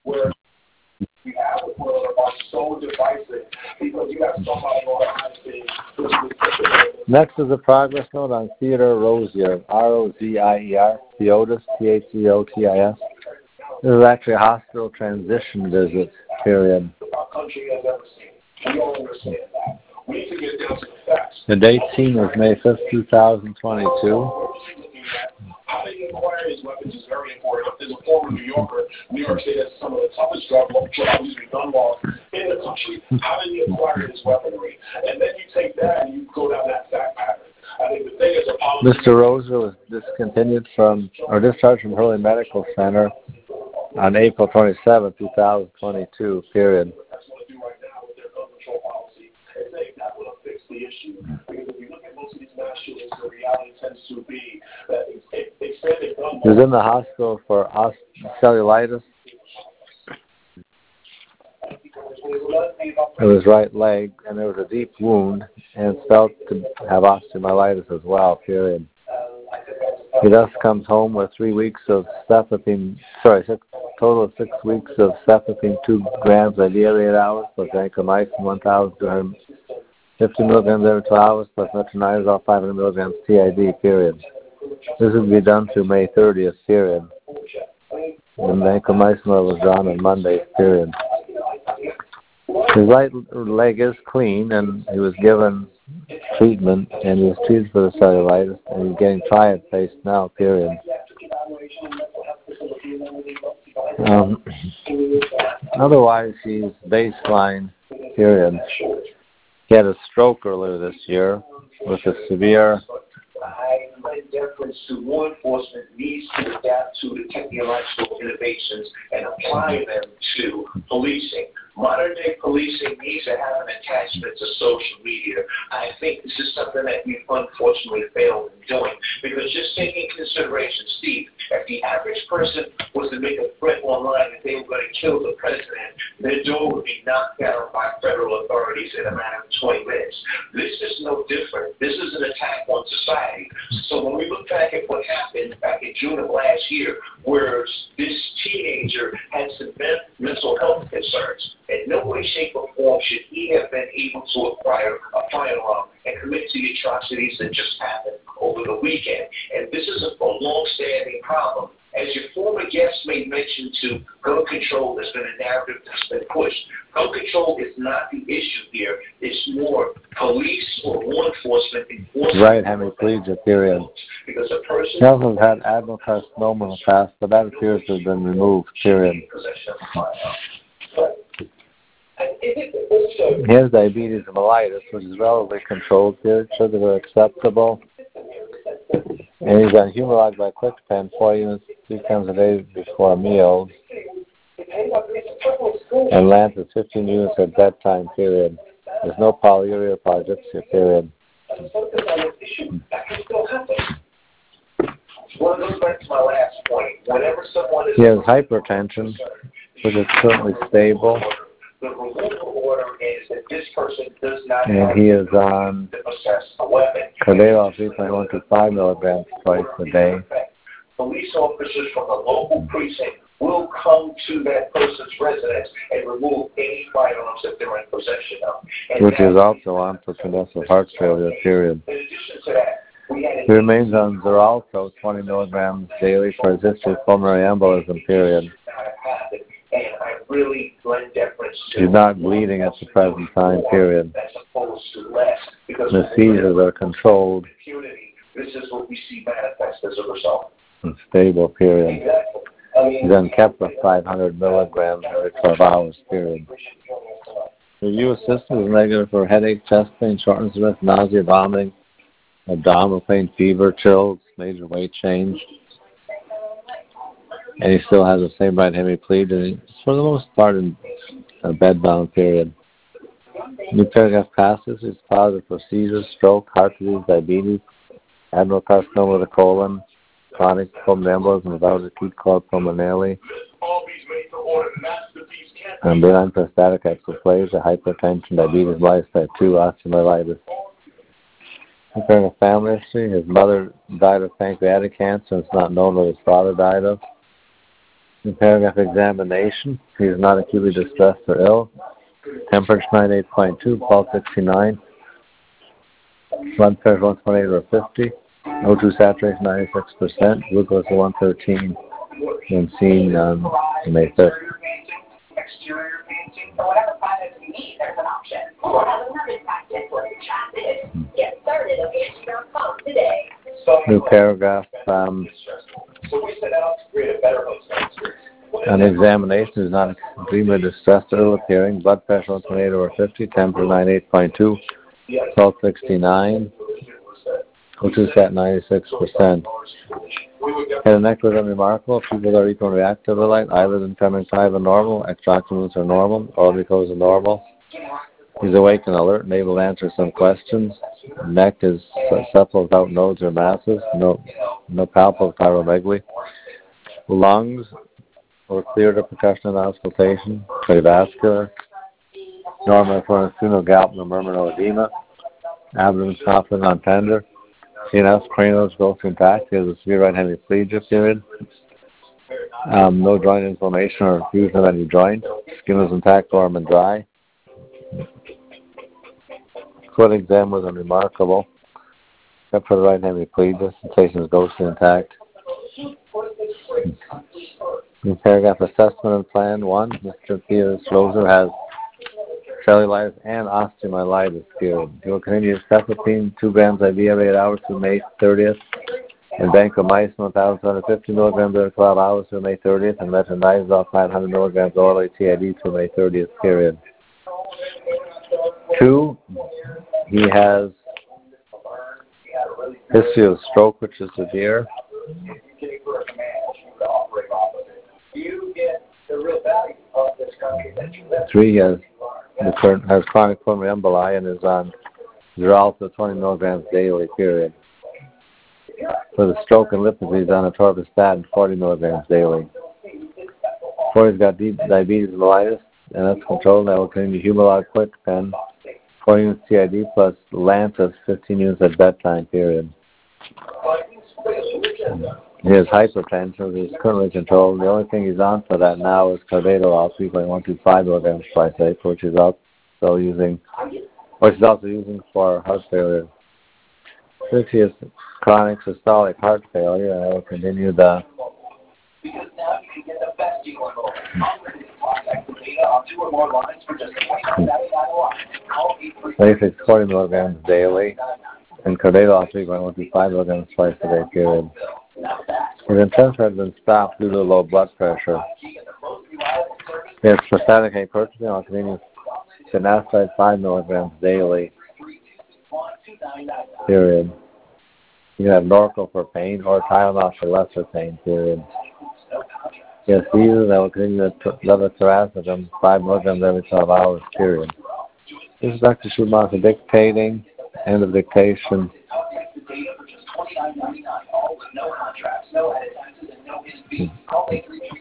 where the average world are so divisive because you have somebody organizing. Next is a progress note on Theodore Rozier, R-O-Z-I-E-R, Theotis, T-H-E-O-T-I-S. This is actually a hospital transition visit, period. Our country has ever seen. We all understand that. We need to get down to the facts. The date seen was May 5th, 2022. How do you acquire his weapons is very important. As a former New Yorker, New York State has some of the toughest gun laws in the country. How do you acquire his weaponry? And then you take that and you go down that fact pattern. I think the thing is a policy. Mr. Roser was discharged from Hurley Medical Center on April 27, 2022, period. That's what they do right now with their gun control policy. It's saying that will fix the issue. Because if you look at most of these mass shootings, the reality tends to be that expanded gun laws. He was in the hospital for cellulitis in his right leg, and there was a deep wound, and it's felt to have osteomyelitis as well, period. He thus comes home with 3 weeks of cefepime, total of 6 weeks of cefepime, 2 grams ideally 8 hours, plus vancomycin 1,250 milligrams every 2 hours, plus metronidazole 500 milligrams TID, period. This will be done through May 30th, period. And vancomycin was drawn on Monday, period. His right leg is clean, and he was given treatment, and he was treated for the cellulitis, and he's getting triad-based now, period. Otherwise, he's baseline, period. He had a stroke earlier this year with a severe... deference to law enforcement needs to adapt to the technological innovations and apply them to policing. Modern-day policing needs to have an attachment to social media. I think this is something that we've unfortunately failed in doing, because just taking into consideration, Steve, if the average person was to make a threat online that they were going to kill the president, their door would be knocked down by federal authorities in a matter of 20 minutes. This is no different. This is an attack on society. So when we look back at what happened back in June of last year, where this teenager had some mental health concerns, in no way, shape, or form should he have been able to acquire a firearm and commit to the atrocities that just happened over the weekend. And this is a long-standing problem. As your former guest made mention to, gun control has been a narrative that's been pushed. Gun control is not the issue here. It's more police or law enforcement enforcement. Right, hemiplegia, period. Because a person... He also had adenocarcinoma in the past, but that appears to have been removed, period. He has diabetes and mellitus, which is relatively controlled here. Sugars are acceptable. And he's on Humalog by QuickPen 4 units 3 times a day before meals. And Lantus 15 units at bedtime, period. There's no polyuria or polydipsia, period. Well, it goes back to my last point. Whenever someone is... He has hypertension, which is certainly stable. The removal order is that this person does not and he is on possess a weapon. Carvedal 3.125 milligrams twice a day. Police officers from the local precinct will come to that person's residence and remove any firearms that they're in possession of. And which is also on for congestive heart failure, period. In addition to that, he remains on Xarelto 20 milligrams daily for his history of pulmonary embolism, period. And I really lend deference to... He's not bleeding at the present time, period. As opposed to less. Because the seizures are controlled. This is what we see manifest as a result. And stable, period. Exactly. He's on Keppra 500 milligrams every 12 hours, period. Review system is negative for headache, chest pain, shortness of breath, nausea, vomiting, abdominal pain, fever, chills, major weight change. And he still has the same right hemiplegia, for the most part in a bedbound, period. New paragraph passes. He's positive for seizures, stroke, heart disease, diabetes, adenocarcinoma of the colon, chronic pulmonary embolism without acute called pulmonarily, and benign prostatic hyperplasia, hypertension, diabetes, mellitus type 2, osteomyelitis. Comparing a family history, his mother died of pancreatic cancer, and it's not known what his father died of. In paragraph examination, he is not acutely distressed or ill. Temperature 98.2, pulse 69, blood pressure 128 over 50, O2 saturation 96%, glucose 113, and seen on May 5th. Exterior painting. For whatever project you need, there's an option. We'll have another practice with Chapman. Get started at Angie.com today. New paragraph. So we set out to create a better hosting experience. An examination is not extremely distressed or ill appearing. Blood pressure 128 over 50, temperature 98.2, pulse 69, O2 sat 96%. Head and neck was unremarkable. People are equal and react to the light. Eyelids and tremors 5 are normal. Extraction movements are normal. All glucose are normal. He's awake and alert and able to answer some questions. Neck is supple without nodes or masses. No palpable pyromegaly. Lungs were clear to percussion and auscultation. Cardiovascular. Normal for no gout, no murmur, no edema. Abdomen soft and non-tender. CNS, cranial growth intact. He has a severe right hemiplegia period. No joint inflammation or fusion of any joint. Skin was intact, warm, and dry. Foot exam was unremarkable, except for the right hemiplegia. Sensation is ghostly intact. In paragraph assessment and plan 1, Mr. Theodore Schloser has cellulitis and osteomyelitis period. He will continue cefepime 2 grams IV every 8 hours through May 30th, and vancomycin 1,250 milligrams every 12 hours through May 30th, and metronidazole 500 milligrams orally TID through May 30th period. 2, he has history of stroke, which is severe. 3, he has chronic pulmonary emboli and is on Xarelto 20 milligrams daily period. For the stroke and lip disease, on atorvastatin 40 milligrams daily. 4, he's got diabetes mellitus, and that's controlled. That will continue Humalog Quick Pen, 4 units TID plus Lantus, 15 units at bedtime period. He has hypertension, which is currently controlled. The only thing he's on for that now is Carvedilol 3.125 milligrams twice a day, which he's also using for heart failure. Since he has chronic systolic heart failure, I will continue the Because now you can get the best deal on both. Data on 2 or more lines for just basic 40 milligrams daily, and Carvedilol 3.125 milligrams twice a day period. His intention has been stopped due to low blood pressure. He has prostatic hypertrophy and will continue finasteride 5 milligrams daily period. You can have Norco for pain or Tylenol for lesser pain period. He has seizures that will continue levetiracetam 5 milligrams every 12 hours period. This is Dr. Schumacher dictating. End of dictation. $29.99, all with no contracts, no edit taxes, and no hidden fees. Call